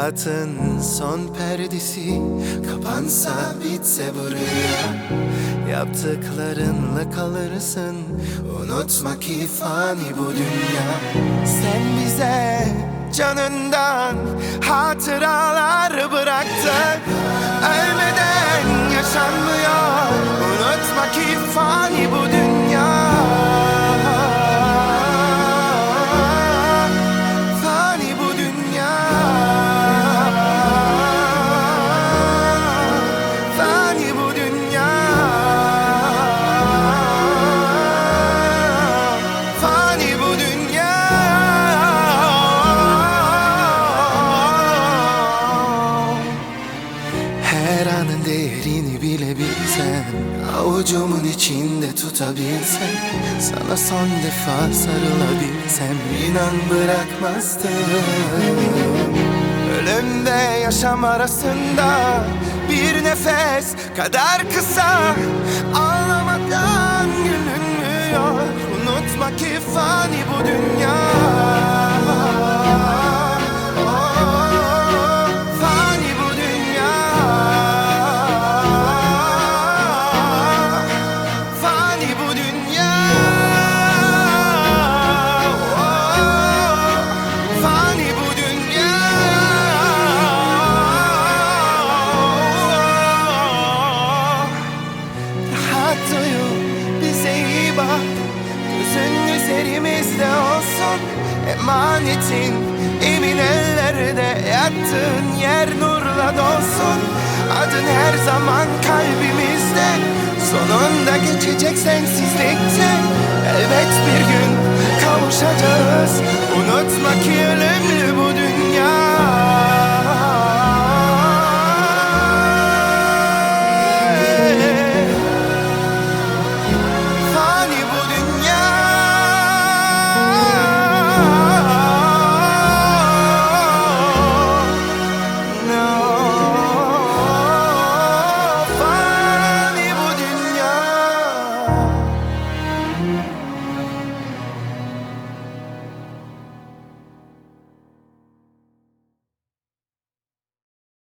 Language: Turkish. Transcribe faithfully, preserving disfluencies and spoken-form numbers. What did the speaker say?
Hayatın son perdesi kapansa bitse bu rüya, yaptıklarınla kalırsın, unutma ki fani bu dünya. Sen bize canından hatıralar bıraktın, ölmeden yaşanmıyor, unutma ki fani bu dünya. Fani bu dünya, fani bu dünya, fani bu dünya. Her anın değerini bilebilsen, avucumun içinde tutabilsem, sana son defa sarılabilsem, inan bırakmazdım. Ölüm ve yaşam arasında bir nefes kadar kısa, ağlamadan gülünmüyor, unutma ki fani bu dünya. Bize iyi bak, gözün üzerimizde olsun. Emanetin emin ellerde, yattığın yer nurla dolsun. Adın her zaman kalbimizde, sonunda geçecek sensizlikte. Elbet bir gün kavuşacağız, unutma ki ölümlü bu dünya.